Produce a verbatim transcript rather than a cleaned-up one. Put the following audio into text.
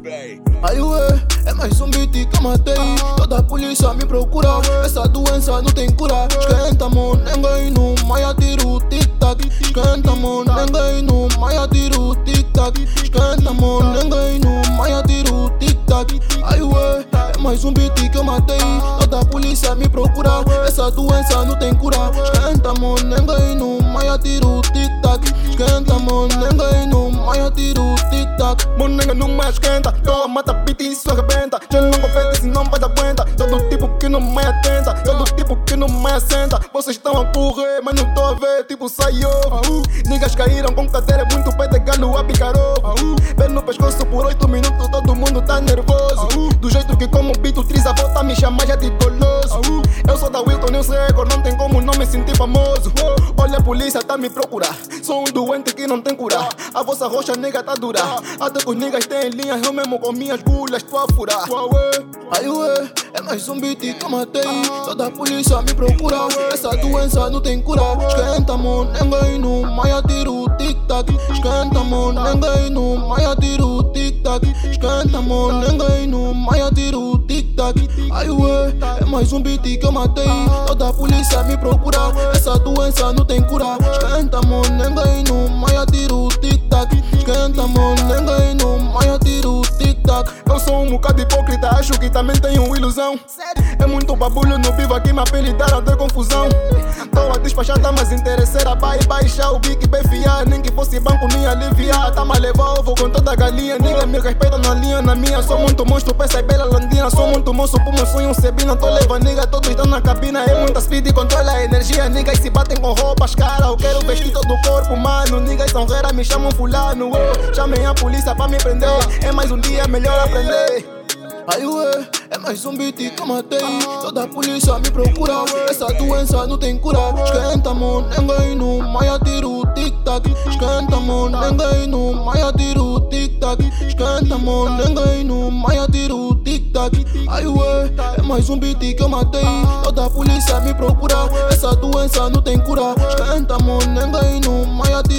Ai ué, é mais um beat que eu matei. Toda a polícia me procura. Essa doença não tem cura. Esquenta, mano, ninguém no maia tiro tic-tac. Esquenta, mano, ninguém no maia tiro tic-tac. Esquenta, mano, ninguém no maia tiro tic-tac. Ai ué, é mais um beat que eu matei. Toda a polícia me procura. Essa doença não tem cura. Esquenta, mano, ninguém no maia tiro tic-tac. Esquenta, mano, ninguém no maia tiro tic-tac. Mano, ninguém não mais esquenta. Tô mata beat e isso arrebenta. Já não confete se não vai dar aguenta. Todo tipo que não me atenta. Todo tipo que não me assenta. Vocês estão a correr, mas não tô a ver. Tipo saiu. Niggas caíram com cadeira. Muito pé de galo a picarou. Pé no pescoço por oito minutos. Todo mundo tá nervoso. Do jeito que como beat o trisavô tá me chamar já de goloso. Eu sou da Wilton News Record. Não tem como não me sentir famoso. Olha a polícia tá me procurar. Sou um doente que não tem cura. A vossa rocha nega tá dura. Até que os niggas têm linhas. Eu mesmo com minhas gulas tô a furar. Ai ué, é mais um beat que eu matei. Toda a polícia me procura. Essa doença não tem cura. Esquenta, mano, ninguém no maia tiro tic-tac. Esquenta, mano, ninguém no maia tiro tic-tac. Esquenta, mano, ninguém no maia tiro tic-tac. Ai ué, é mais um beat que eu matei. Toda a polícia me procura. Essa doença não tem cura. Esquenta, mano, ninguém no maia tiro tic-tac. Esquenta, mano, ninguém no maia tiro tic-tac. Eu sou um bocado hipócrita, acho que também tenho ilusão. É muito babulho no vivo aqui, me apelidaram de confusão. Tô a despachar, tá mais interesseira. Vai baixar o bico e vai fiar. Nem que fosse banco, nem aliviar. Tá mais levar ovo com toda a galinha. Ninguém me respeita na linha, na minha. Sou muito monstro, peça e bela landina. Sou muito monstro, por meu sonho, sebina. Tô levando nigga, todos estão na cabina. É muita speed, controla a energia. Niggas se batem com roupas caras. Eu quero vestir todo o corpo humano. Niggas são rera, me chamam fulano. Oh, chamem a polícia pra me prender. É mais um dia, melhor aprender. Ai ué, é mais um beat que eu matei. Toda a polícia me procura. Essa doença não tem cura. Esquenta, mano, ninguém no maia tiro tic-tac. Esquenta, mano, ninguém no maia tiro tic-tac. Esquenta, mano, ninguém no maia tiro tic-tac. Ai ué, é mais um beat que eu matei. Toda a polícia me procura. Essa doença não tem cura. Esquenta, mano, ninguém no maia tiro